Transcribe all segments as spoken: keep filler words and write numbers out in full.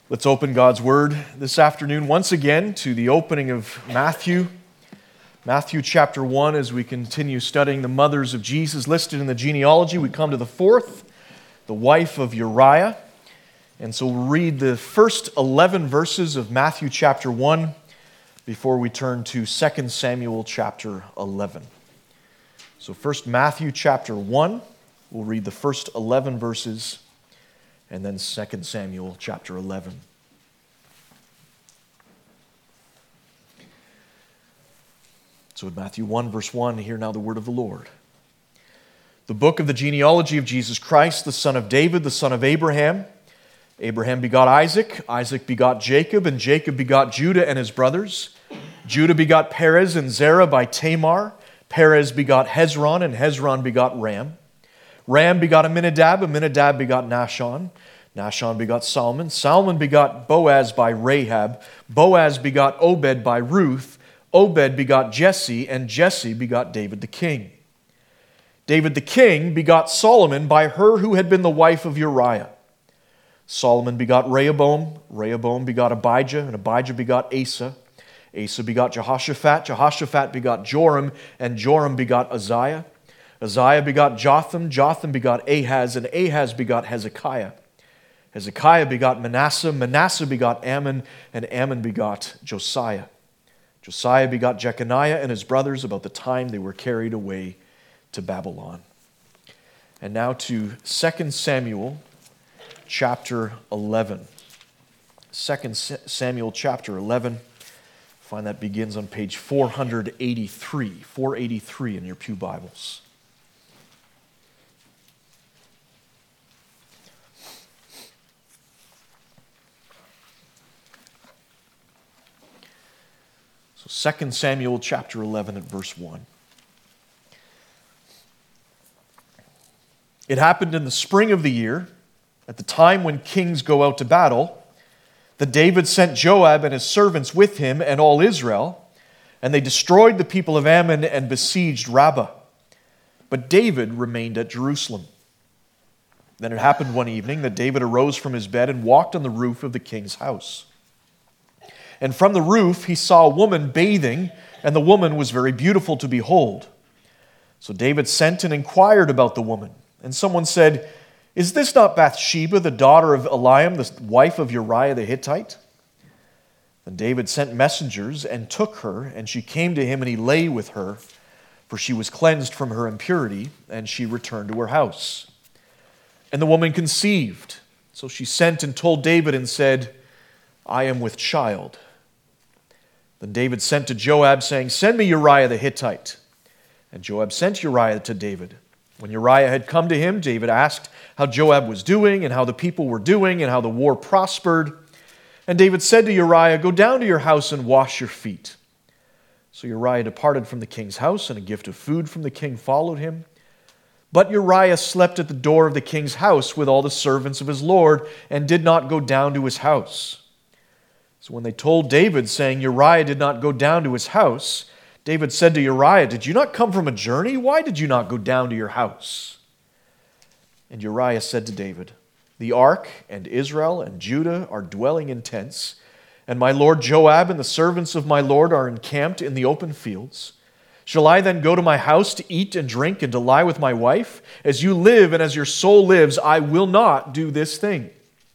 Let's open God's Word this afternoon once again to the opening of Matthew. Matthew chapter one, as we continue studying the mothers of Jesus listed in the genealogy, we come to the fourth, the wife of Uriah. And so we'll read the first eleven verses of Matthew chapter one before we turn to Second Samuel chapter eleven. So first Matthew chapter one, we'll read the first eleven verses, and then Second Samuel chapter eleven. So in Matthew one, verse one, hear now the word of the Lord. The book of the genealogy of Jesus Christ, the son of David, the son of Abraham. Abraham begot Isaac, Isaac begot Jacob, and Jacob begot Judah and his brothers. Judah begot Perez and Zerah by Tamar. Perez begot Hezron, and Hezron begot Ram. Ram begot Amminadab, Amminadab begot Nahshon. Nahshon begot Salmon. Salmon begot Boaz by Rahab. Boaz begot Obed by Ruth. Obed begot Jesse, and Jesse begot David the king. David the king begot Solomon by her who had been the wife of Uriah. Solomon begot Rehoboam. Rehoboam begot Abijah, and Abijah begot Asa. Asa begot Jehoshaphat. Jehoshaphat begot Joram, and Joram begot Uzziah. Uzziah begot Jotham. Jotham begot Ahaz, and Ahaz begot Hezekiah. Hezekiah begot Manasseh. Manasseh begot Ammon, and Ammon begot Josiah. Josiah begot Jeconiah and his brothers about the time they were carried away to Babylon. And now to Second Samuel chapter eleven. Second Samuel chapter eleven. Find that begins on page four eighty-three. four eighty-three in your pew Bibles. So Second Samuel chapter eleven at verse one. It happened in the spring of the year, at the time when kings go out to battle, that David sent Joab and his servants with him and all Israel, and they destroyed the people of Ammon and besieged Rabbah. But David remained at Jerusalem. Then it happened one evening that David arose from his bed and walked on the roof of the king's house. And from the roof he saw a woman bathing, and the woman was very beautiful to behold. So David sent and inquired about the woman. And someone said, "Is this not Bathsheba, the daughter of Eliam, the wife of Uriah the Hittite?" Then David sent messengers and took her, and she came to him, and he lay with her, for she was cleansed from her impurity, and she returned to her house. And the woman conceived. So she sent and told David and said, "I am with child." Then David sent to Joab, saying, "Send me Uriah the Hittite." And Joab sent Uriah to David. When Uriah had come to him, David asked how Joab was doing, and how the people were doing, and how the war prospered. And David said to Uriah, "Go down to your house and wash your feet." So Uriah departed from the king's house, and a gift of food from the king followed him. But Uriah slept at the door of the king's house with all the servants of his lord, and did not go down to his house. So when they told David, saying, "Uriah did not go down to his house," David said to Uriah, "Did you not come from a journey? Why did you not go down to your house?" And Uriah said to David, "The ark and Israel and Judah are dwelling in tents, and my lord Joab and the servants of my lord are encamped in the open fields. Shall I then go to my house to eat and drink and to lie with my wife? As you live and as your soul lives, I will not do this thing."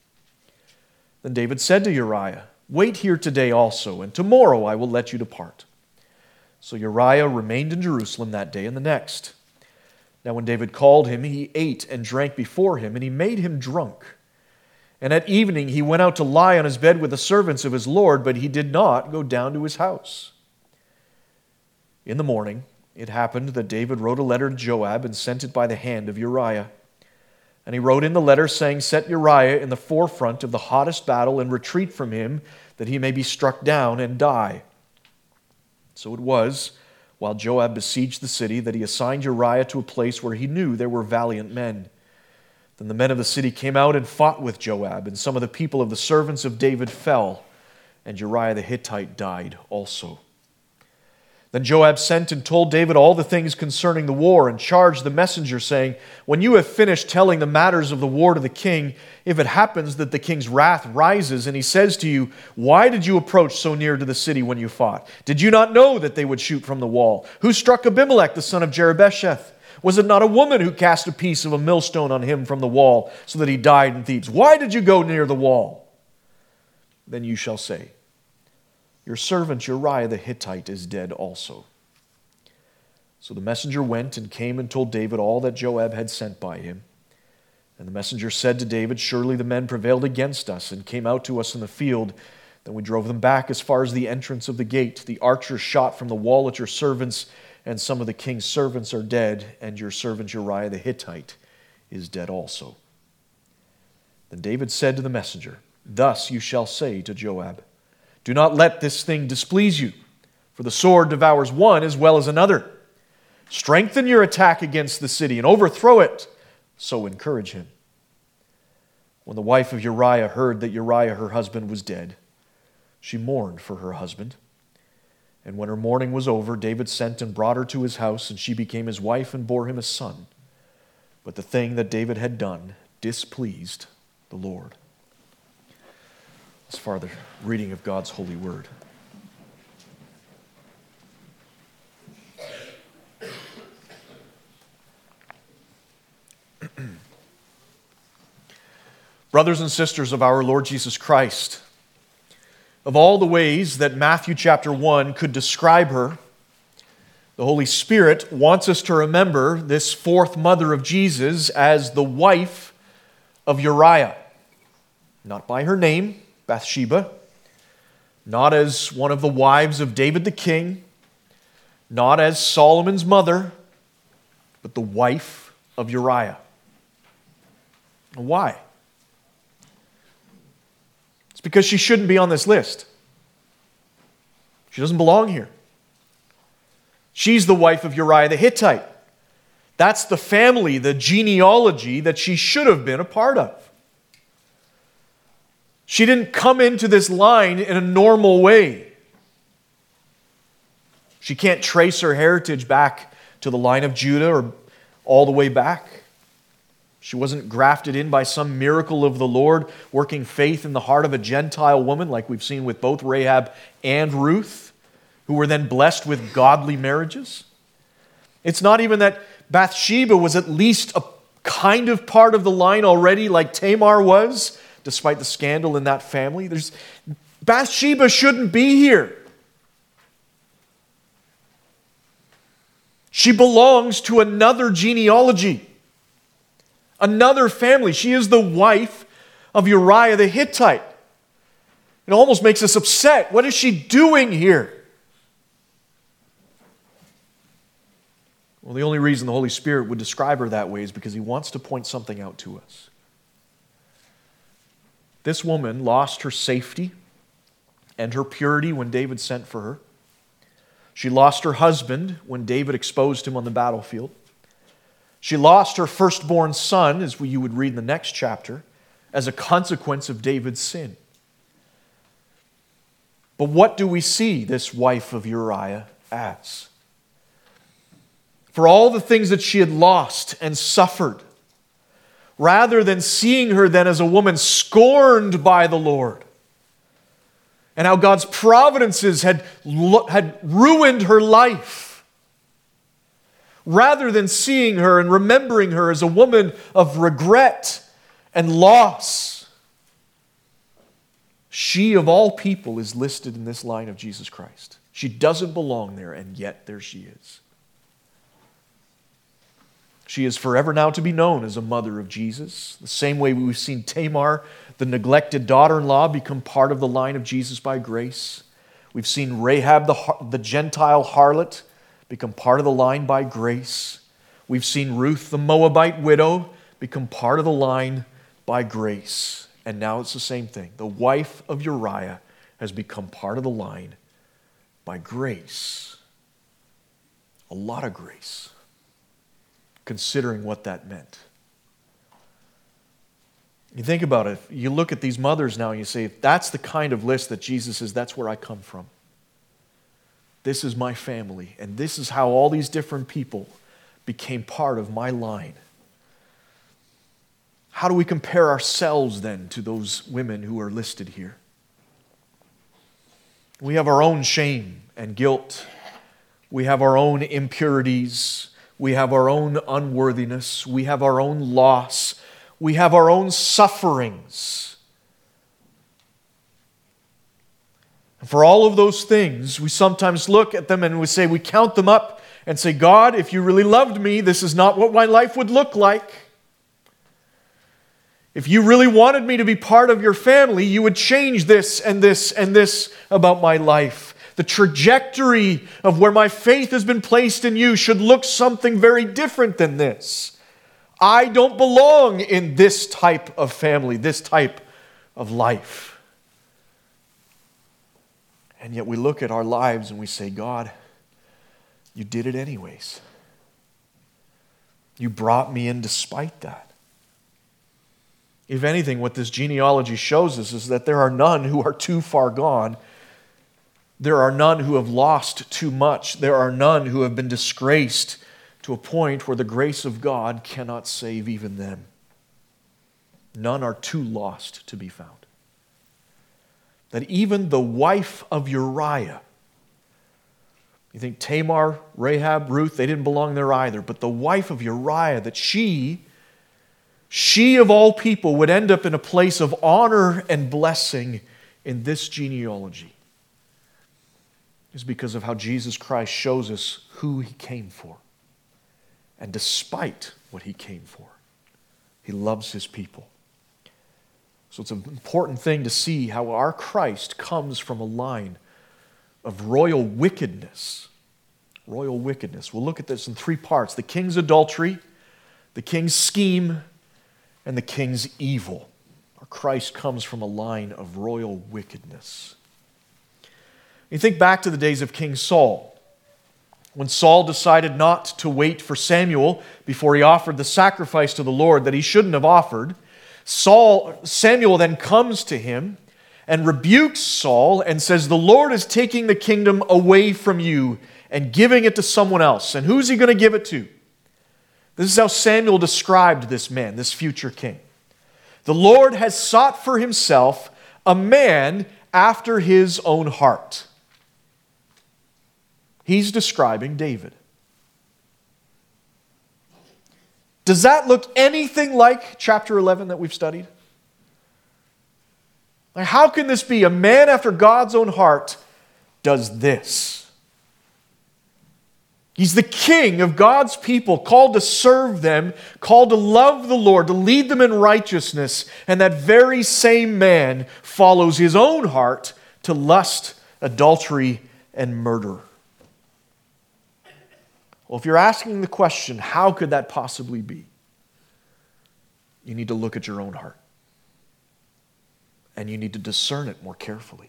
Then David said to Uriah, "Wait here today also, and tomorrow I will let you depart." So Uriah remained in Jerusalem that day and the next. Now when David called him, he ate and drank before him, and he made him drunk. And at evening he went out to lie on his bed with the servants of his lord, but he did not go down to his house. In the morning it happened that David wrote a letter to Joab and sent it by the hand of Uriah. And he wrote in the letter, saying, "Set Uriah in the forefront of the hottest battle and retreat from him, that he may be struck down and die." So it was, while Joab besieged the city, that he assigned Uriah to a place where he knew there were valiant men. Then the men of the city came out and fought with Joab, and some of the people of the servants of David fell, and Uriah the Hittite died also. Then Joab sent and told David all the things concerning the war, and charged the messenger, saying, "When you have finished telling the matters of the war to the king, if it happens that the king's wrath rises, and he says to you, 'Why did you approach so near to the city when you fought? Did you not know that they would shoot from the wall? Who struck Abimelech the son of Jerubbesheth? Was it not a woman who cast a piece of a millstone on him from the wall, so that he died in Thebes? Why did you go near the wall?' Then you shall say, 'Your servant Uriah the Hittite is dead also.'" So the messenger went and came and told David all that Joab had sent by him. And the messenger said to David, "Surely the men prevailed against us and came out to us in the field. Then we drove them back as far as the entrance of the gate. The archers shot from the wall at your servants, and some of the king's servants are dead, and your servant Uriah the Hittite is dead also." Then David said to the messenger, "Thus you shall say to Joab, 'Do not let this thing displease you, for the sword devours one as well as another. Strengthen your attack against the city and overthrow it, so encourage him.'" When the wife of Uriah heard that Uriah her husband was dead, she mourned for her husband. And when her mourning was over, David sent and brought her to his house, and she became his wife and bore him a son. But the thing that David had done displeased the Lord. As far as the reading of God's holy word. Brothers and sisters of our Lord Jesus Christ, of all the ways that Matthew chapter one could describe her, the Holy Spirit wants us to remember this fourth mother of Jesus as the wife of Uriah. Not by her name, Bathsheba, not as one of the wives of David the king, not as Solomon's mother, but the wife of Uriah. Why? It's because she shouldn't be on this list. She doesn't belong here. She's the wife of Uriah the Hittite. That's the family, the genealogy that she should have been a part of. She didn't come into this line in a normal way. She can't trace her heritage back to the line of Judah or all the way back. She wasn't grafted in by some miracle of the Lord, working faith in the heart of a Gentile woman, like we've seen with both Rahab and Ruth, who were then blessed with godly marriages. It's not even that Bathsheba was at least a kind of part of the line already, like Tamar was, despite the scandal in that family. There's, Bathsheba shouldn't be here. She belongs to another genealogy, another family. She is the wife of Uriah the Hittite. It almost makes us upset. What is she doing here? Well, the only reason the Holy Spirit would describe her that way is because He wants to point something out to us. This woman lost her safety and her purity when David sent for her. She lost her husband when David exposed him on the battlefield. She lost her firstborn son, as you would read in the next chapter, as a consequence of David's sin. But what do we see this wife of Uriah as? For all the things that she had lost and suffered, rather than seeing her then as a woman scorned by the Lord, and how God's providences had, had ruined her life, rather than seeing her and remembering her as a woman of regret and loss, she of all people is listed in this line of Jesus Christ. She doesn't belong there, and yet there she is. She is forever now to be known as a mother of Jesus. The same way we've seen Tamar, the neglected daughter-in-law, become part of the line of Jesus by grace. We've seen Rahab, the, the Gentile harlot, become part of the line by grace. We've seen Ruth, the Moabite widow, become part of the line by grace. And now it's the same thing. The wife of Uriah has become part of the line by grace. A lot of grace, considering what that meant. You think about it. You look at these mothers now and you say, if that's the kind of list that Jesus says, that's where I come from. This is my family, and this is how all these different people became part of my line. How do we compare ourselves then to those women who are listed here? We have our own shame and guilt. We have our own impurities. We have our own unworthiness. We have our own loss. We have our own sufferings. And for all of those things, we sometimes look at them and we say, we count them up and say, God, if you really loved me, this is not what my life would look like. If you really wanted me to be part of your family, you would change this and this and this about my life. The trajectory of where my faith has been placed in you should look something very different than this. I don't belong in this type of family, this type of life. And yet we look at our lives and we say, God, you did it anyways. You brought me in despite that. If anything, what this genealogy shows us is that there are none who are too far gone. There are none who have lost too much. There are none who have been disgraced to a point where the grace of God cannot save even them. None are too lost to be found. That even the wife of Uriah, you think Tamar, Rahab, Ruth, they didn't belong there either, but the wife of Uriah, that she, she of all people would end up in a place of honor and blessing in this genealogy, is because of how Jesus Christ shows us who He came for. And despite what He came for, He loves His people. So it's an important thing to see how our Christ comes from a line of royal wickedness. Royal wickedness. We'll look at this in three parts. The king's adultery, the king's scheme, and the king's evil. Our Christ comes from a line of royal wickedness. You think back to the days of King Saul. When Saul decided not to wait for Samuel before he offered the sacrifice to the Lord that he shouldn't have offered, Saul, Samuel then comes to him and rebukes Saul and says, the Lord is taking the kingdom away from you and giving it to someone else. And who's He going to give it to? This is how Samuel described this man, this future king. The Lord has sought for Himself a man after His own heart. He's describing David. Does that look anything like chapter eleven that we've studied? Like, how can this be? A man after God's own heart does this. He's the king of God's people, called to serve them, called to love the Lord, to lead them in righteousness. And that very same man follows his own heart to lust, adultery, and murder. Well, if you're asking the question, how could that possibly be? You need to look at your own heart. And you need to discern it more carefully.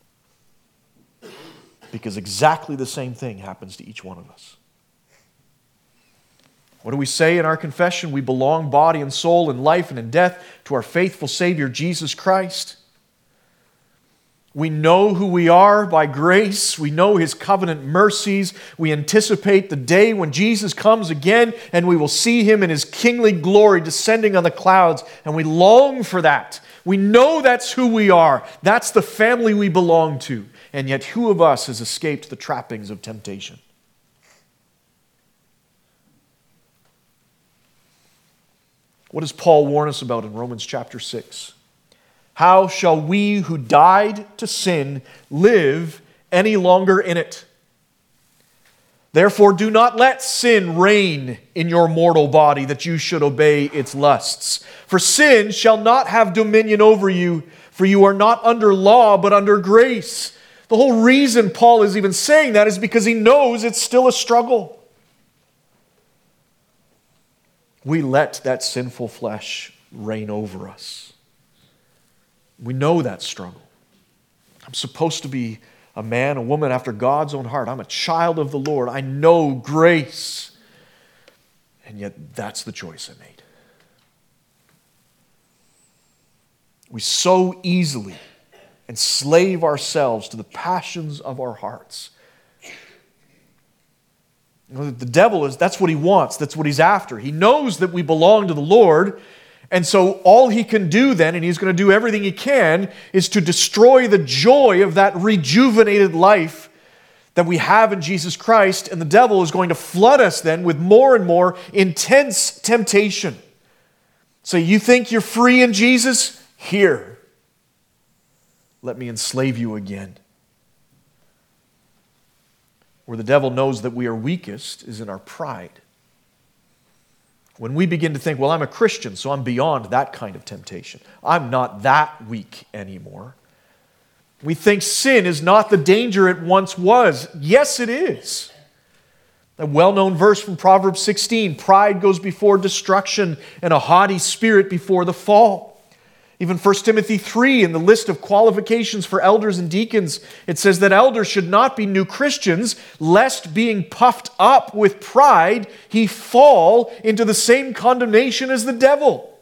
Because exactly the same thing happens to each one of us. What do we say in our confession? We belong body and soul, in life and in death, to our faithful Savior, Jesus Christ. We know who we are by grace. We know His covenant mercies. We anticipate the day when Jesus comes again and we will see Him in His kingly glory descending on the clouds, and we long for that. We know that's who we are. That's the family we belong to. And yet who of us has escaped the trappings of temptation? What does Paul warn us about in Romans chapter six? How shall we who died to sin live any longer in it? Therefore, do not let sin reign in your mortal body, that you should obey its lusts. For sin shall not have dominion over you, for you are not under law, but under grace. The whole reason Paul is even saying that is because he knows it's still a struggle. We let that sinful flesh reign over us. We know that struggle. I'm supposed to be a man, a woman after God's own heart. I'm a child of the Lord. I know grace. And yet that's the choice I made. We so easily enslave ourselves to the passions of our hearts The devil is, that's what he wants. That's what he's after. He knows that we belong to the Lord. And so all he can do then, and he's going to do everything he can, is to destroy the joy of that rejuvenated life that we have in Jesus Christ. And the devil is going to flood us then with more and more intense temptation. So you think you're free in Jesus? Here. Let me enslave you again. Where the devil knows that we are weakest is in our pride. When we begin to think, well, I'm a Christian, so I'm beyond that kind of temptation. I'm not that weak anymore. We think sin is not the danger it once was. Yes, it is. A well-known verse from Proverbs sixteen, pride goes before destruction and a haughty spirit before the fall. Even First Timothy three, in the list of qualifications for elders and deacons, it says that elders should not be new Christians, lest being puffed up with pride, he fall into the same condemnation as the devil.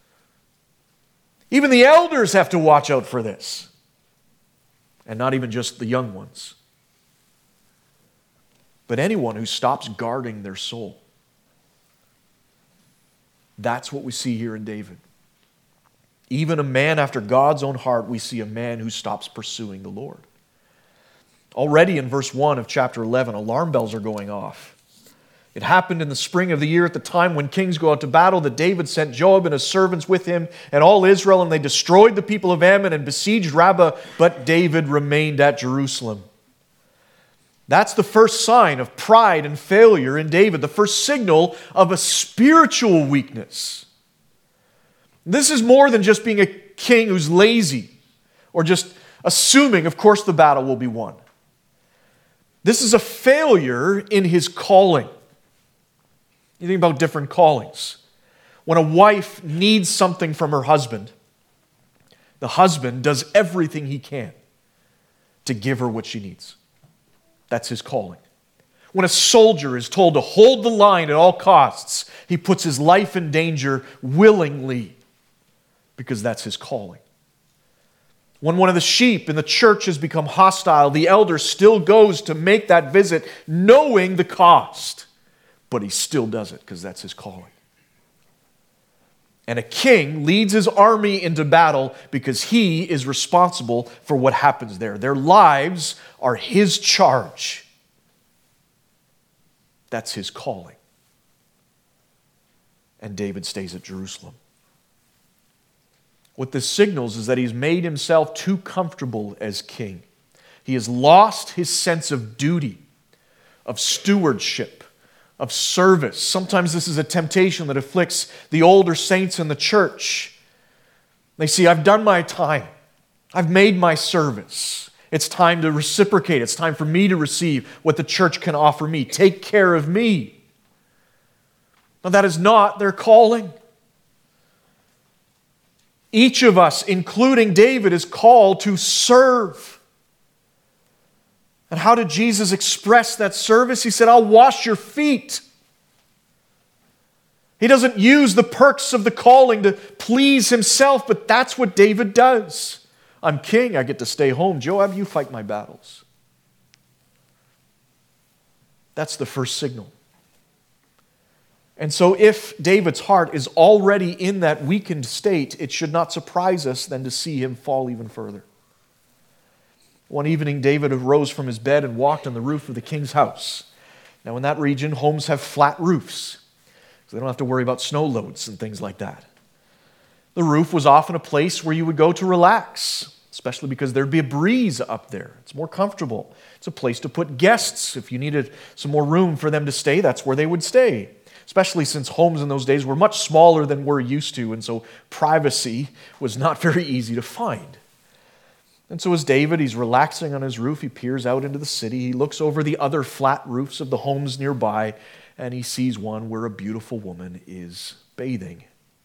Even the elders have to watch out for this. And not even just the young ones. But anyone who stops guarding their soul. That's what we see here in David. Even a man after God's own heart, we see a man who stops pursuing the Lord. Already in verse one of chapter eleven, alarm bells are going off. It happened in the spring of the year at the time when kings go out to battle that David sent Joab and his servants with him and all Israel, and they destroyed the people of Ammon and besieged Rabbah, but David remained at Jerusalem. That's the first sign of pride and failure in David, the first signal of a spiritual weakness. This is more than just being a king who's lazy or just assuming, of course, the battle will be won. This is a failure in his calling. You think about different callings. When a wife needs something from her husband, the husband does everything he can to give her what she needs. That's his calling. When a soldier is told to hold the line at all costs, he puts his life in danger willingly because that's his calling. When one of the sheep in the church has become hostile, the elder still goes to make that visit knowing the cost, but he still does it because that's his calling. And a king leads his army into battle because he is responsible for what happens there. Their lives are his charge. That's his calling. And David stays at Jerusalem. What this signals is that he's made himself too comfortable as king. He has lost his sense of duty, of stewardship, of service. Sometimes this is a temptation that afflicts the older saints in the church. They see, I've done my time. I've made my service. It's time to reciprocate. It's time for me to receive what the church can offer me. Take care of me. Now, that is not their calling. Each of us, including David, is called to serve. And how did Jesus express that service? He said, I'll wash your feet. He doesn't use the perks of the calling to please himself, but that's what David does. I'm king, I get to stay home. Joab, you fight my battles. That's the first signal. And so if David's heart is already in that weakened state, it should not surprise us then to see him fall even further. One evening, David arose from his bed and walked on the roof of the king's house. Now, in that region, homes have flat roofs, so they don't have to worry about snow loads and things like that. The roof was often a place where you would go to relax, especially because there'd be a breeze up there. It's more comfortable. It's a place to put guests. If you needed some more room for them to stay, that's where they would stay. Especially since homes in those days were much smaller than we're used to, and so privacy was not very easy to find. And so as David, he's relaxing on his roof, he peers out into the city, he looks over the other flat roofs of the homes nearby, and he sees one where a beautiful woman is bathing.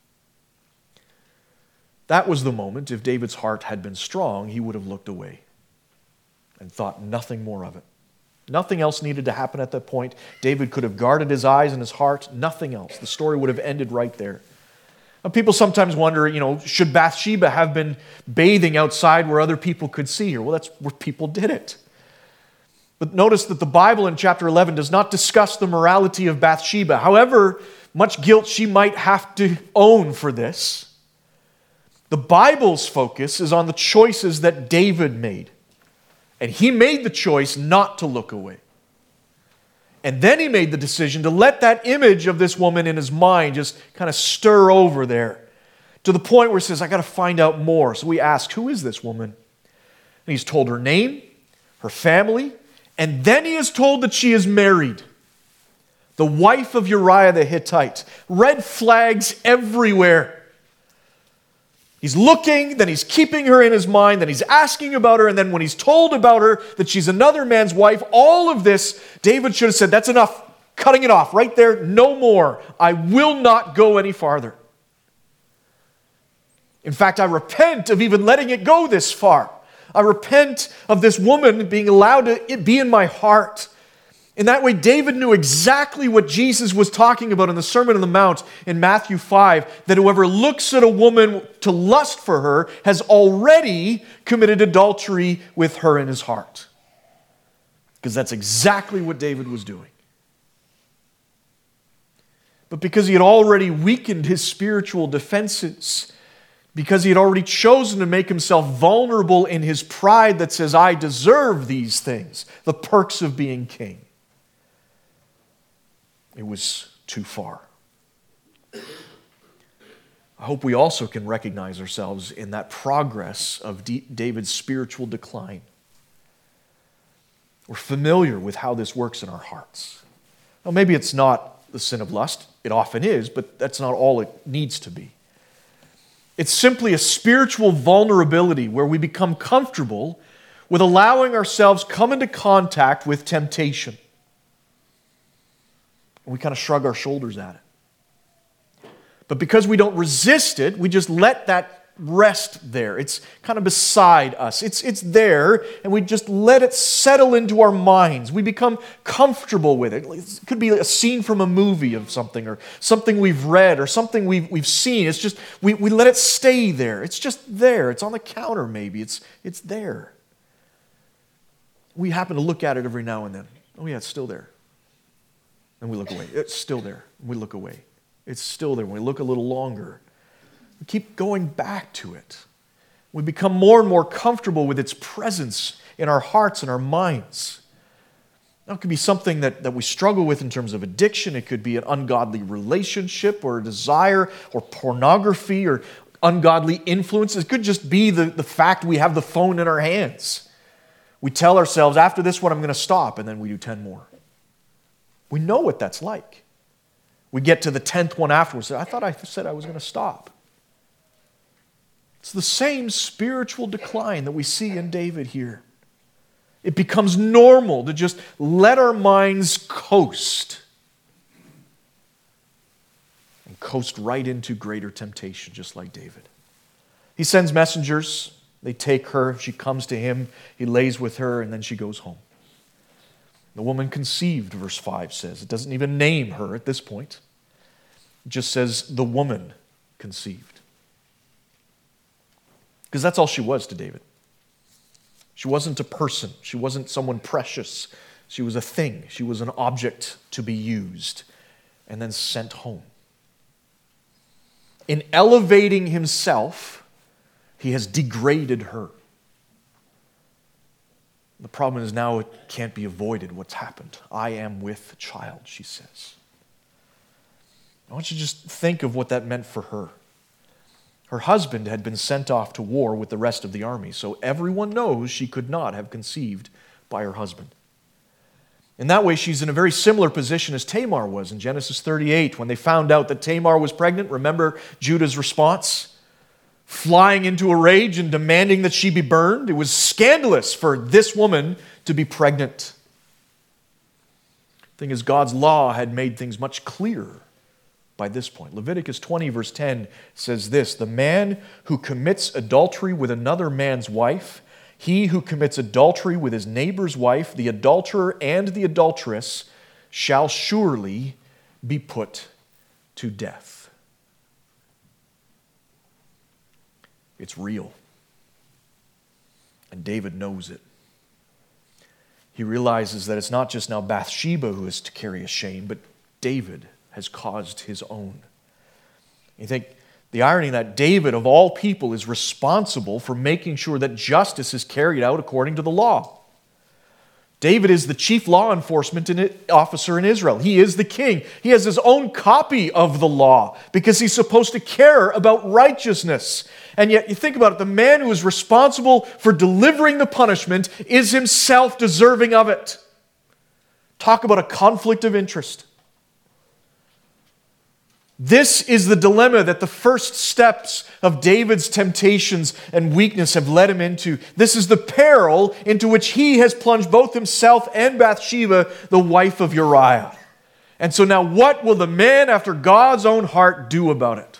That was the moment, if David's heart had been strong, he would have looked away and thought nothing more of it. Nothing else needed to happen at that point. David could have guarded his eyes and his heart. Nothing else. The story would have ended right there. Now, people sometimes wonder, you know, should Bathsheba have been bathing outside where other people could see her? Well, that's where people did it. But notice that the Bible in chapter eleven does not discuss the morality of Bathsheba. However much guilt she might have to own for this, the Bible's focus is on the choices that David made. And he made the choice not to look away. And then he made the decision to let that image of this woman in his mind just kind of stir over there to the point where he says, I got to find out more. So we ask, who is this woman? And he's told her name, her family, and then he is told that she is married. The wife of Uriah the Hittite. Red flags everywhere. He's looking, then he's keeping her in his mind, then he's asking about her, and then when he's told about her that she's another man's wife, all of this, David should have said, that's enough, cutting it off right there, no more. I will not go any farther. In fact, I repent of even letting it go this far. I repent of this woman being allowed to be in my heart. In that way, David knew exactly what Jesus was talking about in the Sermon on the Mount in Matthew five, that whoever looks at a woman to lust for her has already committed adultery with her in his heart. Because that's exactly what David was doing. But because he had already weakened his spiritual defenses, because he had already chosen to make himself vulnerable in his pride that says, I deserve these things, the perks of being king, it was too far. I hope we also can recognize ourselves in that progress of D- David's spiritual decline. We're familiar with how this works in our hearts. Well, maybe it's not the sin of lust. It often is, but that's not all it needs to be. It's simply a spiritual vulnerability where we become comfortable with allowing ourselves come into contact with temptation. And we kind of shrug our shoulders at it. But because we don't resist it, we just let that rest there. It's kind of beside us. It's, it's there, and we just let it settle into our minds. We become comfortable with it. It could be a scene from a movie of something, or something we've read, or something we've, we've seen. It's just, we, we let it stay there. It's just there. It's on the counter maybe. It's, it's there. We happen to look at it every now and then. Oh yeah, it's still there. And we look away. It's still there. We look away. It's still there. We look a little longer. We keep going back to it. We become more and more comfortable with its presence in our hearts and our minds. Now, it could be something that, that we struggle with in terms of addiction. It could be an ungodly relationship or a desire or pornography or ungodly influence. It could just be the, the fact we have the phone in our hands. We tell ourselves, after this one, I'm going to stop, and then we do ten more. We know what that's like. We get to the tenth one afterwards. I thought I said I was going to stop. It's the same spiritual decline that we see in David here. It becomes normal to just let our minds coast and coast right into greater temptation, just like David. He sends messengers. They take her. She comes to him. He lays with her, and then she goes home. The woman conceived, verse five says. It doesn't even name her at this point. It just says the woman conceived. Because that's all she was to David. She wasn't a person. She wasn't someone precious. She was a thing. She was an object to be used and then sent home. In elevating himself, he has degraded her. The problem is now it can't be avoided what's happened. I am with child, she says. I want you to just think of what that meant for her. Her husband had been sent off to war with the rest of the army, so everyone knows she could not have conceived by her husband. In that way, she's in a very similar position as Tamar was in Genesis thirty-eight. When they found out that Tamar was pregnant, remember Judah's response? Flying into a rage and demanding that she be burned. It was scandalous for this woman to be pregnant. The thing is, God's law had made things much clearer by this point. Leviticus twenty, verse ten says this, the man who commits adultery with another man's wife, he who commits adultery with his neighbor's wife, the adulterer and the adulteress, shall surely be put to death. It's real. And David knows it. he realizes that it's not just now Bathsheba who is to carry a shame, but David has caused his own. You think the irony that David, of all people, is responsible for making sure that justice is carried out according to the law. David is the chief law enforcement officer in Israel. He is the king. He has his own copy of the law because he's supposed to care about righteousness. And yet, you think about it, the man who is responsible for delivering the punishment is himself deserving of it. Talk about a conflict of interest. This is the dilemma that the first steps of David's temptations and weakness have led him into. This is the peril into which he has plunged both himself and Bathsheba, the wife of Uriah. And so now what will the man after God's own heart do about it?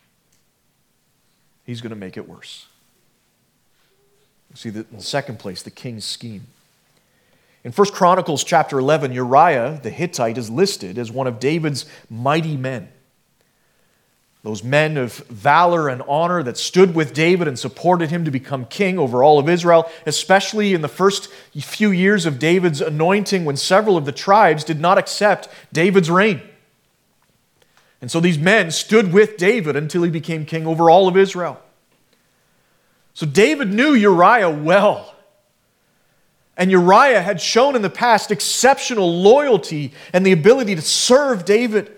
He's going to make it worse. See, in the second place, the king's scheme. In First Chronicles chapter eleven, Uriah the Hittite is listed as one of David's mighty men. Those men of valor and honor that stood with David and supported him to become king over all of Israel, especially in the first few years of David's anointing when several of the tribes did not accept David's reign. And so these men stood with David until he became king over all of Israel. So David knew Uriah well. And Uriah had shown in the past exceptional loyalty and the ability to serve David.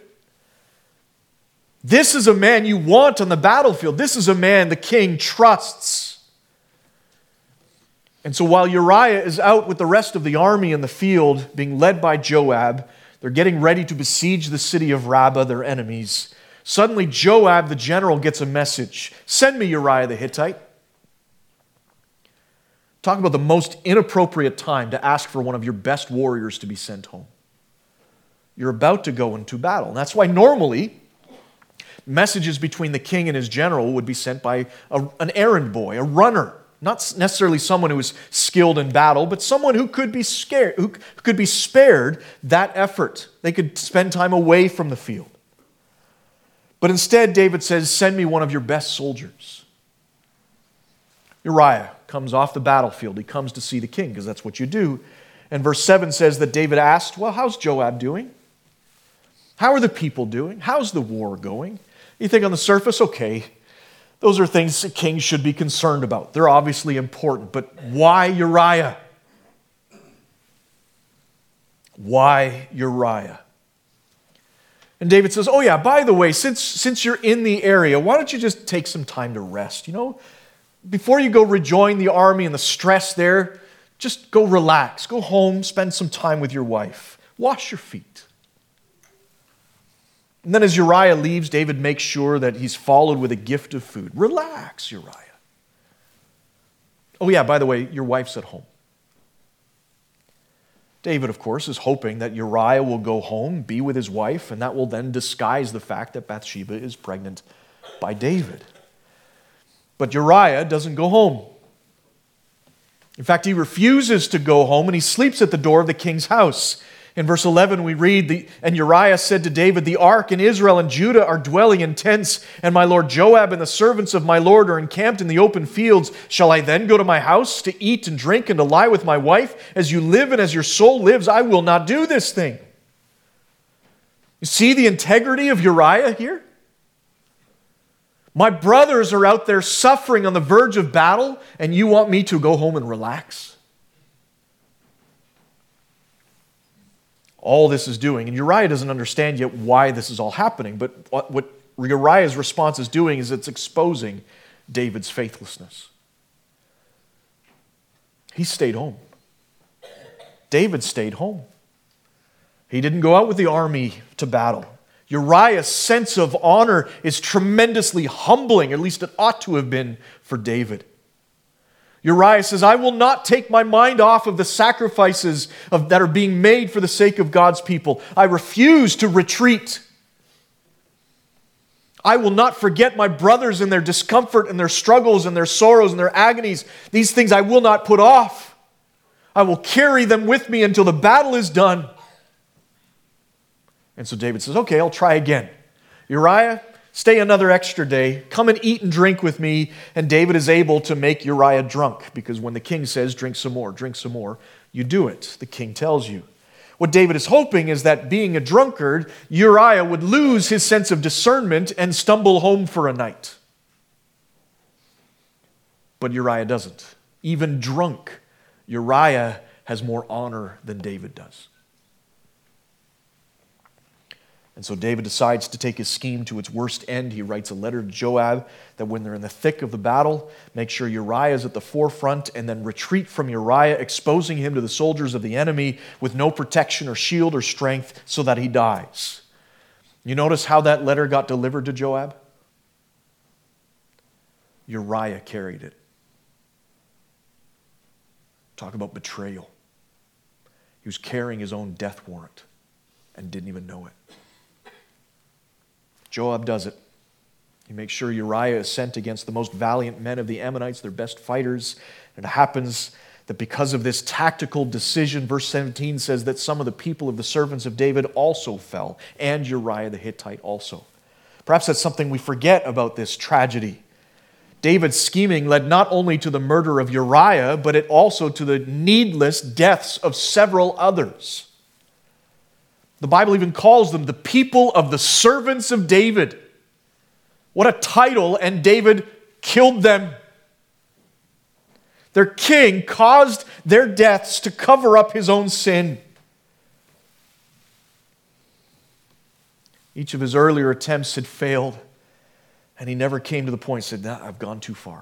This is a man you want on the battlefield. This is a man the king trusts. And so while Uriah is out with the rest of the army in the field, being led by Joab, they're getting ready to besiege the city of Rabbah, their enemies. Suddenly Joab, the general, gets a message. Send me Uriah the Hittite. Talk about the most inappropriate time to ask for one of your best warriors to be sent home. You're about to go into battle. And that's why normally messages between the king and his general would be sent by a, an errand boy, a runner. Not necessarily someone who is skilled in battle, but someone who could be scared, who could be spared that effort. They could spend time away from the field. But instead, David says, send me one of your best soldiers. Uriah comes off the battlefield. He comes to see the king, because that's what you do. And verse seven says that David asked, well, how's Joab doing? How are the people doing? How's the war going? You think on the surface, okay, those are things kings should be concerned about. They're obviously important, but why Uriah? Why Uriah? And David says, oh yeah, by the way, since, since you're in the area, why don't you just take some time to rest? You know, before you go rejoin the army and the stress there, just go relax. Go home, spend some time with your wife. Wash your feet. And then as Uriah leaves, David makes sure that he's followed with a gift of food. Relax, Uriah. Oh yeah, by the way, your wife's at home. David, of course, is hoping that Uriah will go home, be with his wife, and that will then disguise the fact that Bathsheba is pregnant by David. But Uriah doesn't go home. In fact, he refuses to go home, and he sleeps at the door of the king's house. In verse eleven, we read, the, and Uriah said to David, the ark and Israel and Judah are dwelling in tents, and my lord Joab and the servants of my lord are encamped in the open fields. Shall I then go to my house to eat and drink and to lie with my wife? As you live and as your soul lives, I will not do this thing. You see the integrity of Uriah here? My brothers are out there suffering on the verge of battle, and you want me to go home and relax? All this is doing, and Uriah doesn't understand yet why this is all happening, but what, what Uriah's response is doing is it's exposing David's faithlessness. He stayed home. David stayed home. He didn't go out with the army to battle. Uriah's sense of honor is tremendously humbling, at least it ought to have been for David. Uriah says, I will not take my mind off of the sacrifices of, that are being made for the sake of God's people. I refuse to retreat. I will not forget my brothers and their discomfort and their struggles and their sorrows and their agonies. These things I will not put off. I will carry them with me until the battle is done. And so David says, okay, I'll try again. Uriah, Stay another extra day. Come and eat and drink with me. And David is able to make Uriah drunk, because when the king says, drink some more, drink some more, you do it. The king tells you. What David is hoping is that being a drunkard, Uriah would lose his sense of discernment and stumble home for a night. But Uriah doesn't. Even drunk, Uriah has more honor than David does. And so David decides to take his scheme to its worst end. He writes a letter to Joab that when they're in the thick of the battle, make sure Uriah is at the forefront and then retreat from Uriah, exposing him to the soldiers of the enemy with no protection or shield or strength so that he dies. You notice how that letter got delivered to Joab? Uriah carried it. Talk about betrayal. He was carrying his own death warrant and didn't even know it. Joab does it. He makes sure Uriah is sent against the most valiant men of the Ammonites, their best fighters. And it happens that because of this tactical decision, verse seventeen says that some of the people of the servants of David also fell, and Uriah the Hittite also. Perhaps that's something we forget about this tragedy. David's scheming led not only to the murder of Uriah, but it also to the needless deaths of several others. The Bible even calls them the people of the servants of David. What a title, and David killed them. Their king caused their deaths to cover up his own sin. Each of his earlier attempts had failed, and he never came to the point and said, nah, I've gone too far.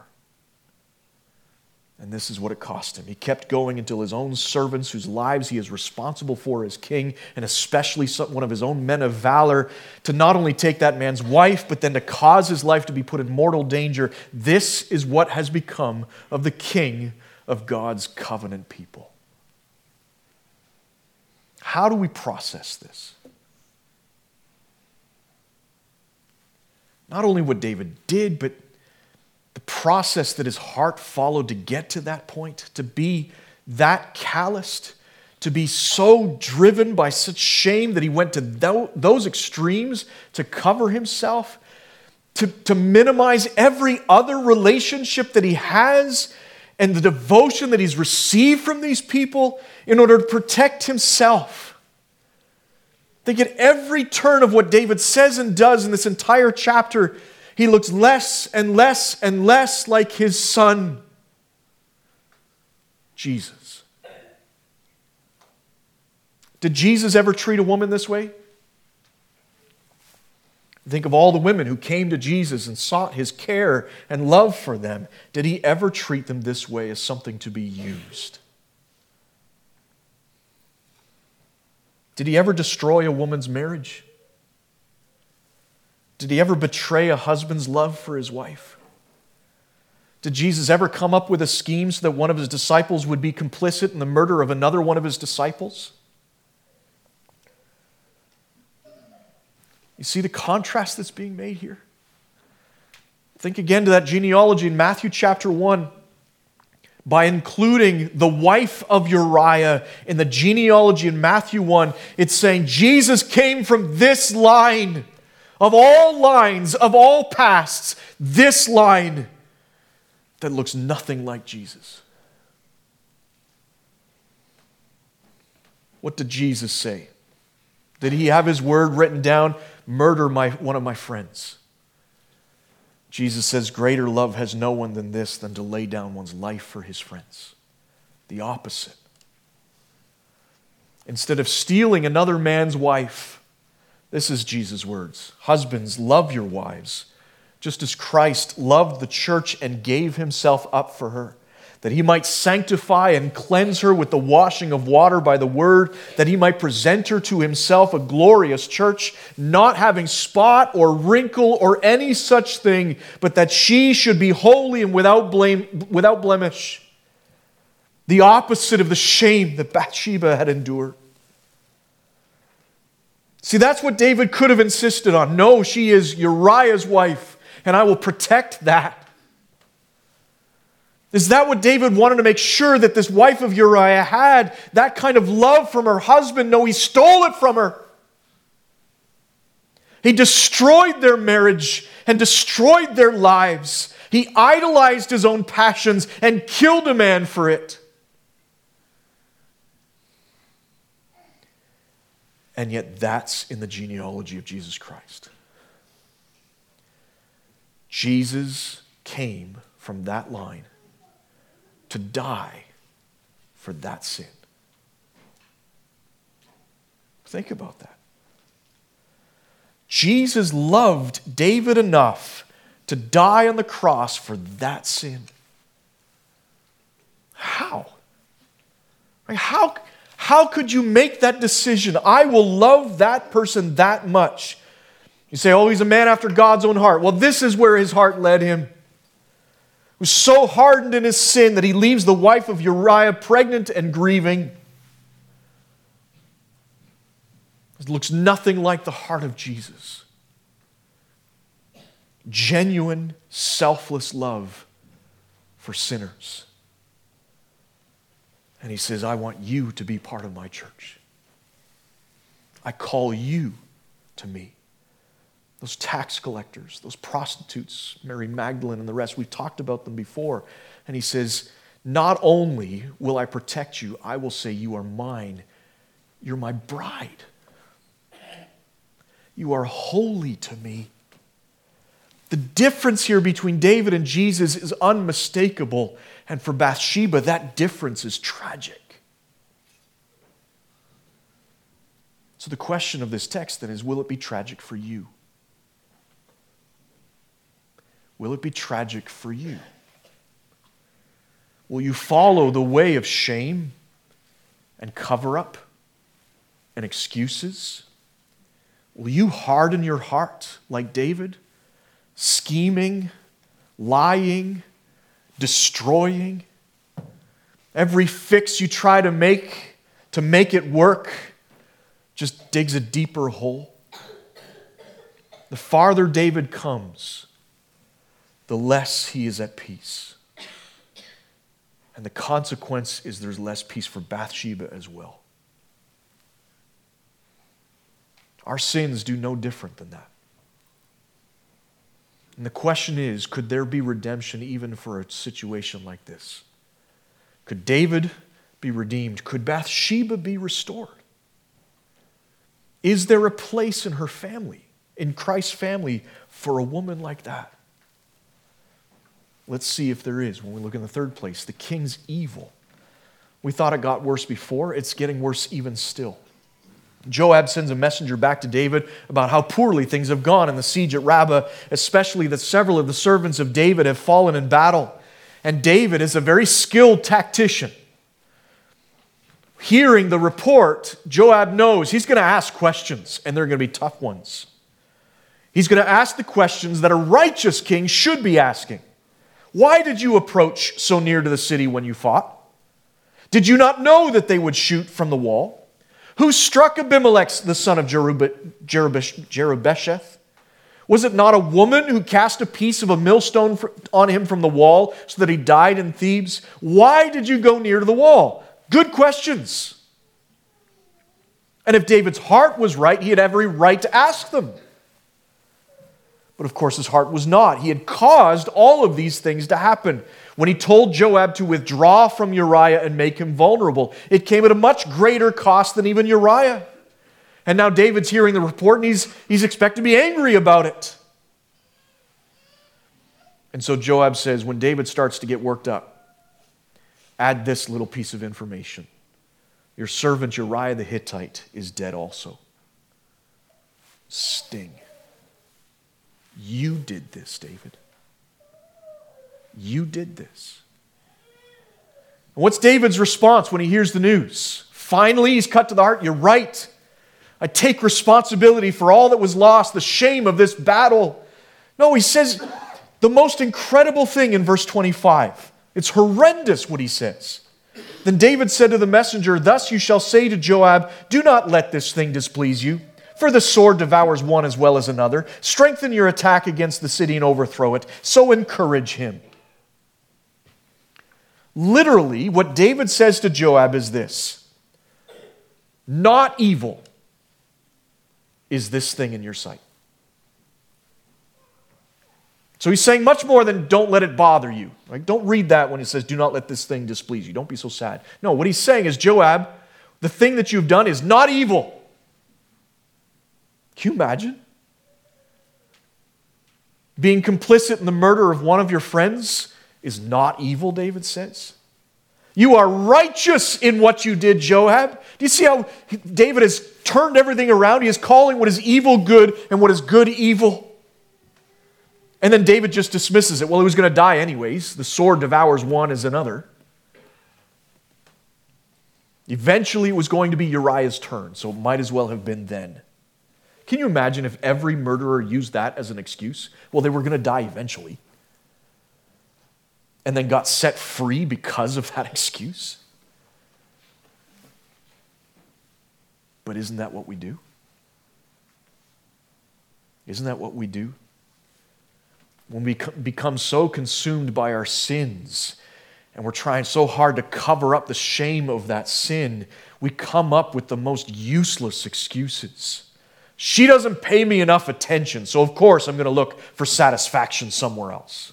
And this is what it cost him. He kept going until his own servants, whose lives he is responsible for as king, and especially one of his own men of valor, to not only take that man's wife, but then to cause his life to be put in mortal danger. This is what has become of the king of God's covenant people. How do we process this? Not only what David did, but the process that his heart followed to get to that point, to be that calloused, to be so driven by such shame that he went to those extremes to cover himself, to, to minimize every other relationship that he has and the devotion that he's received from these people in order to protect himself. Think at every turn of what David says and does in this entire chapter, he looks less and less and less like his son, Jesus. Did Jesus ever treat a woman this way? Think of all the women who came to Jesus and sought his care and love for them. Did he ever treat them this way as something to be used? Did he ever destroy a woman's marriage? Did he ever betray a husband's love for his wife? Did Jesus ever come up with a scheme so that one of his disciples would be complicit in the murder of another one of his disciples? You see the contrast that's being made here? Think again to that genealogy in Matthew chapter one. By including the wife of Uriah in the genealogy in Matthew one, it's saying Jesus came from this line. Of all lines, of all pasts, this line that looks nothing like Jesus. What did Jesus say? Did he have his word written down? Murder my, one of my friends. Jesus says, greater love has no one than this, than to lay down one's life for his friends. The opposite. Instead of stealing another man's wife, this is Jesus' words. Husbands, love your wives, just as Christ loved the church and gave himself up for her, that he might sanctify and cleanse her with the washing of water by the word, that he might present her to himself a glorious church, not having spot or wrinkle or any such thing, but that she should be holy and without blame, without blemish. The opposite of the shame that Bathsheba had endured. See, that's what David could have insisted on. No, she is Uriah's wife, and I will protect that. Is that what David wanted to make sure that this wife of Uriah had? That kind of love from her husband? No, he stole it from her. He destroyed their marriage and destroyed their lives. He idolized his own passions and killed a man for it. And yet that's in the genealogy of Jesus Christ. Jesus came from that line to die for that sin. Think about that. Jesus loved David enough to die on the cross for that sin. How? Like how, how could you make that decision? I will love that person that much. You say, oh, he's a man after God's own heart. Well, this is where his heart led him. He was so hardened in his sin that he leaves the wife of Uriah pregnant and grieving. It looks nothing like the heart of Jesus. Genuine, selfless love for sinners. And he says, I want you to be part of my church. I call you to me. Those tax collectors, those prostitutes, Mary Magdalene and the rest, we've talked about them before. And he says, not only will I protect you, I will say you are mine. You're my bride. You are holy to me. The difference here between David and Jesus is unmistakable. And for Bathsheba, that difference is tragic. So the question of this text then is, will it be tragic for you? Will it be tragic for you? Will you follow the way of shame and cover-up and excuses? Will you harden your heart like David, scheming, lying, destroying? Every fix you try to make to make it work just digs a deeper hole. The farther David comes, the less he is at peace. And the consequence is there's less peace for Bathsheba as well. Our sins do no different than that. And the question is, could there be redemption even for a situation like this? Could David be redeemed? Could Bathsheba be restored? Is there a place in her family, in Christ's family, for a woman like that? Let's see if there is when we look in the third place. The king's evil. We thought it got worse before. It's getting worse even still. Joab sends a messenger back to David about how poorly things have gone in the siege at Rabbah, especially that several of the servants of David have fallen in battle. And David is a very skilled tactician. Hearing the report, Joab knows he's going to ask questions, and they're going to be tough ones. He's going to ask the questions that a righteous king should be asking. Why did you approach so near to the city when you fought? Did you not know that they would shoot from the wall? Who struck Abimelech, the son of Jerubbesheth? Was it not a woman who cast a piece of a millstone on him from the wall so that he died in Thebes? Why did you go near to the wall? Good questions. And if David's heart was right, he had every right to ask them. But of course, his heart was not. He had caused all of these things to happen. When he told Joab to withdraw from Uriah and make him vulnerable, it came at a much greater cost than even Uriah. And now David's hearing the report and he's, he's expected to be angry about it. And so Joab says, when David starts to get worked up, add this little piece of information. Your servant Uriah the Hittite is dead also. Sting. You did this, David. You did this. And what's David's response when he hears the news? Finally, he's cut to the heart. You're right. I take responsibility for all that was lost, the shame of this battle. No, he says the most incredible thing in verse twenty-five. It's horrendous what he says. Then David said to the messenger, thus you shall say to Joab, do not let this thing displease you. For the sword devours one as well as another. Strengthen your attack against the city and overthrow it. So encourage him. Literally, what David says to Joab is this. Not evil is this thing in your sight. So he's saying much more than don't let it bother you. Right? Don't read that when it says do not let this thing displease you. Don't be so sad. No, what he's saying is, Joab, the thing that you've done is not evil. Can you imagine? Being complicit in the murder of one of your friends is not evil, David says. You are righteous in what you did, Joab. Do you see how David has turned everything around? He is calling what is evil good and what is good evil. And then David just dismisses it. Well, he was going to die anyways. The sword devours one as another. Eventually, it was going to be Uriah's turn, so it might as well have been then. Can you imagine if every murderer used that as an excuse? Well, they were going to die eventually. And then got set free because of that excuse? But isn't that what we do? Isn't that what we do? When we become so consumed by our sins and we're trying so hard to cover up the shame of that sin, we come up with the most useless excuses. She doesn't pay me enough attention, so of course I'm going to look for satisfaction somewhere else.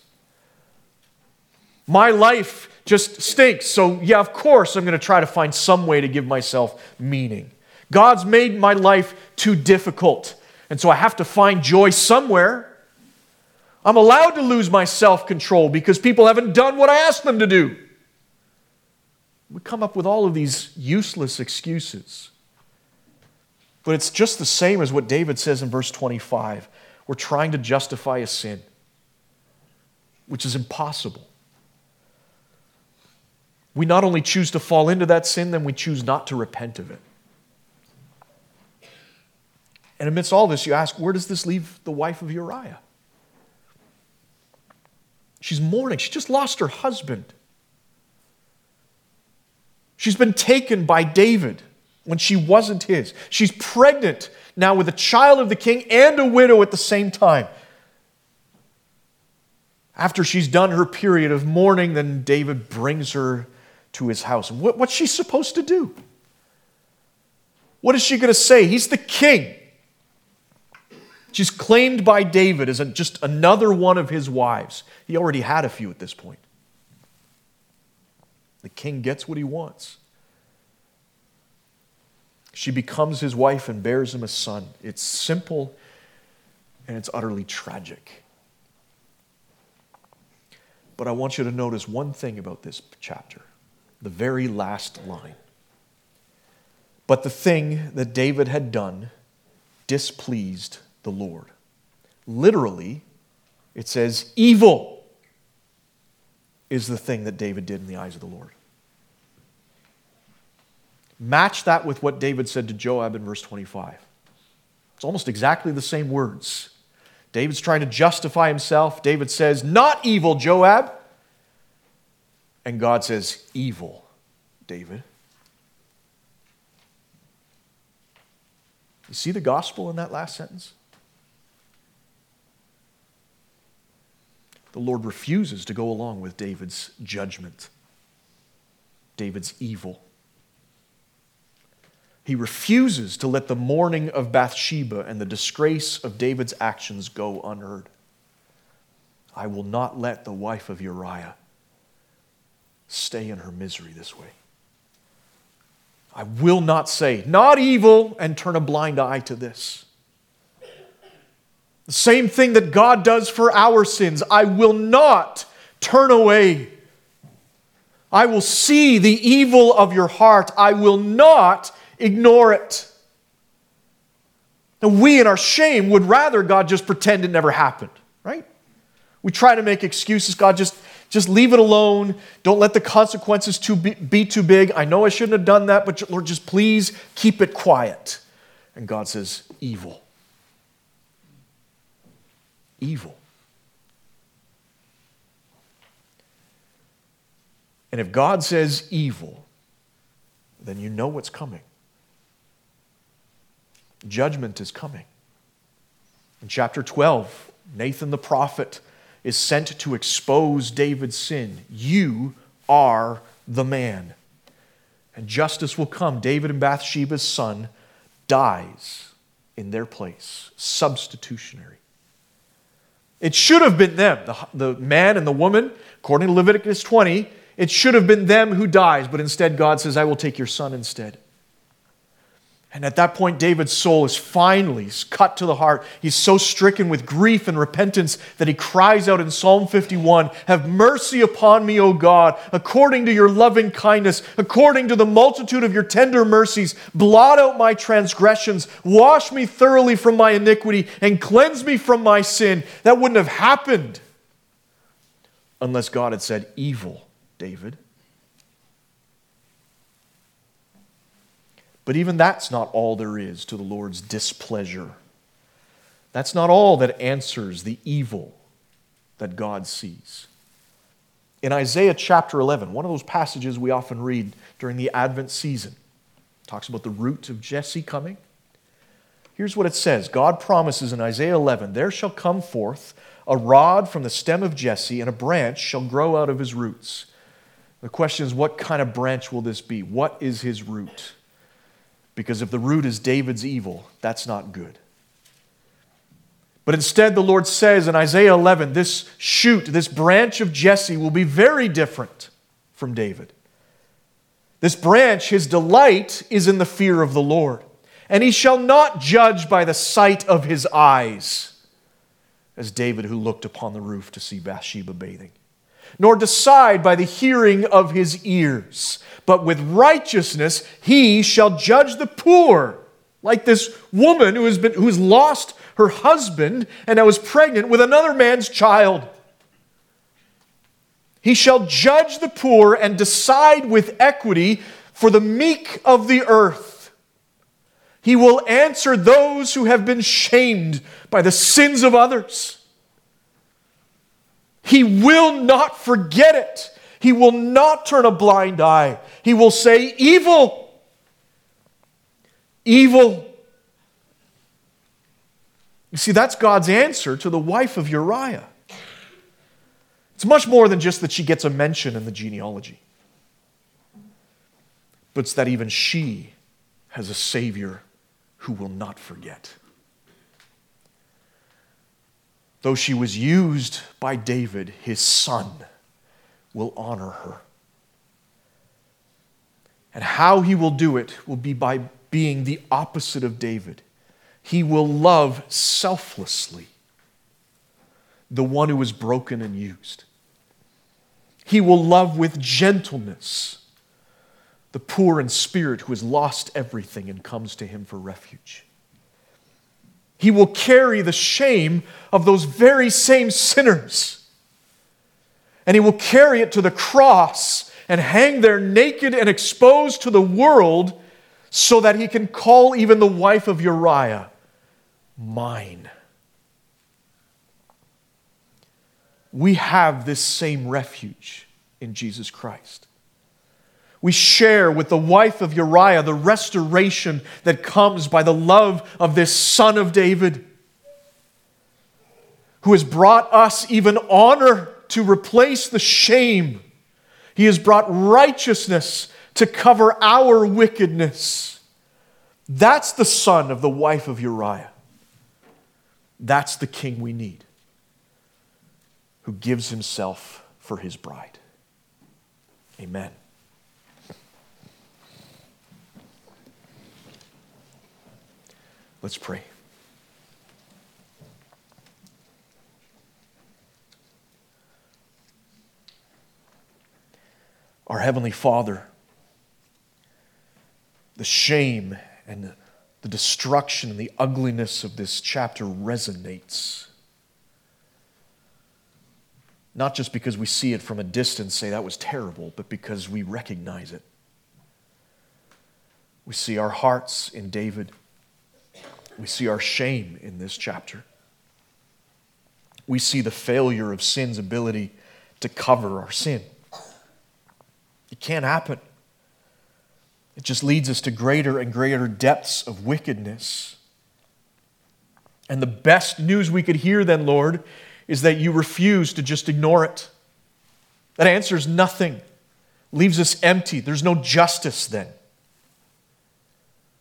My life just stinks, so yeah, of course I'm going to try to find some way to give myself meaning. God's made my life too difficult, and so I have to find joy somewhere. I'm allowed to lose my self-control because people haven't done what I asked them to do. We come up with all of these useless excuses. But it's just the same as what David says in verse twenty-five. We're trying to justify a sin, which is impossible. We not only choose to fall into that sin, then we choose not to repent of it. And amidst all this, you ask, where does this leave the wife of Uriah? She's mourning. She just lost her husband. She's been taken by David when she wasn't his. She's pregnant now with a child of the king and a widow at the same time. After she's done her period of mourning, then David brings her to his house. And what, what's she supposed to do? What is she going to say? He's the king. She's claimed by David as a, just another one of his wives. He already had a few at this point. The king gets what he wants. She becomes his wife and bears him a son. It's simple and it's utterly tragic. But I want you to notice one thing about this chapter, the very last line. But the thing that David had done displeased the Lord. Literally, it says, evil is the thing that David did in the eyes of the Lord. Match that with what David said to Joab in verse twenty-five. It's almost exactly the same words. David's trying to justify himself. David says, not evil, Joab. And God says, evil, David. You see the gospel in that last sentence? The Lord refuses to go along with David's judgment, David's evil. He refuses to let the mourning of Bathsheba and the disgrace of David's actions go unheard. I will not let the wife of Uriah stay in her misery this way. I will not say, not evil, and turn a blind eye to this. The same thing that God does for our sins. I will not turn away. I will see the evil of your heart. I will not ignore it. And we in our shame would rather God just pretend it never happened, right? We try to make excuses. God, just, just leave it alone. Don't let the consequences too be, be too big. I know I shouldn't have done that, but Lord, just please keep it quiet. And God says, evil. Evil. And if God says evil, then you know what's coming. Judgment is coming. In chapter twelve, Nathan the prophet is sent to expose David's sin. You are the man. And justice will come. David and Bathsheba's son dies in their place. Substitutionary. It should have been them, the, the man and the woman, according to Leviticus twenty, it should have been them who dies, but instead God says, I will take your son instead. And at that point, David's soul is finally cut to the heart. He's so stricken with grief and repentance that he cries out in Psalm fifty-one, have mercy upon me, O God, according to your loving kindness, according to the multitude of your tender mercies. Blot out my transgressions, wash me thoroughly from my iniquity, and cleanse me from my sin. That wouldn't have happened unless God had said, evil, David. But even that's not all there is to the Lord's displeasure. That's not all that answers the evil that God sees. In Isaiah chapter eleven, one of those passages we often read during the Advent season, talks about the root of Jesse coming. Here's what it says. God promises in Isaiah eleven, there shall come forth a rod from the stem of Jesse, and a branch shall grow out of his roots. The question is, what kind of branch will this be? What is his root? Because if the root is David's evil, that's not good. But instead, the Lord says in Isaiah eleven, this shoot, this branch of Jesse will be very different from David. This branch, his delight is in the fear of the Lord. And he shall not judge by the sight of his eyes, as David who looked upon the roof to see Bathsheba bathing, nor decide by the hearing of his ears. But with righteousness he shall judge the poor, like this woman who has been who has lost her husband and now is pregnant with another man's child. He shall judge the poor and decide with equity for the meek of the earth. He will answer those who have been shamed by the sins of others. He will not forget it. He will not turn a blind eye. He will say, evil, evil. You see, that's God's answer to the wife of Uriah. It's much more than just that she gets a mention in the genealogy, but it's that even she has a Savior who will not forget. Though she was used by David, his son will honor her. And how he will do it will be by being the opposite of David. He will love selflessly the one who is broken and used. He will love with gentleness the poor in spirit who has lost everything and comes to him for refuge. He will carry the shame of those very same sinners. And he will carry it to the cross and hang there naked and exposed to the world so that he can call even the wife of Uriah mine. We have this same refuge in Jesus Christ. We share with the wife of Uriah the restoration that comes by the love of this son of David, who has brought us even honor to replace the shame. He has brought righteousness to cover our wickedness. That's the son of the wife of Uriah. That's the king we need, who gives himself for his bride. Amen. Let's pray. Our Heavenly Father, the shame and the destruction and the ugliness of this chapter resonates. Not just because we see it from a distance, say that was terrible, but because we recognize it. We see our hearts in David. We see our shame in this chapter. We see the failure of sin's ability to cover our sin. It can't happen. It just leads us to greater and greater depths of wickedness. And the best news we could hear then, Lord, is that you refuse to just ignore it. That answers nothing, leaves us empty. There's no justice then.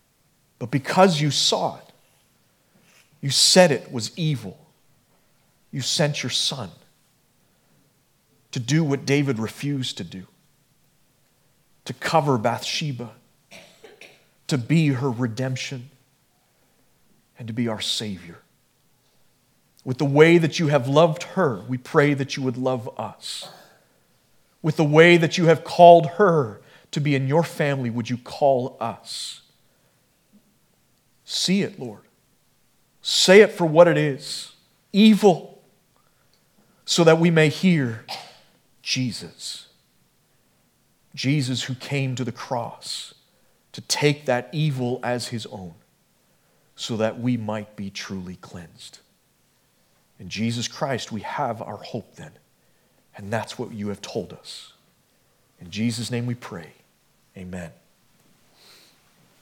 But because you saw it, you said it was evil. You sent your Son to do what David refused to do, to cover Bathsheba, to be her redemption, and to be our Savior. With the way that you have loved her, we pray that you would love us. With the way that you have called her to be in your family, would you call us? See it, Lord. Say it for what it is, evil, so that we may hear Jesus. Jesus who came to the cross to take that evil as his own, so that we might be truly cleansed. In Jesus Christ, we have our hope then. And that's what you have told us. In Jesus' name we pray. Amen.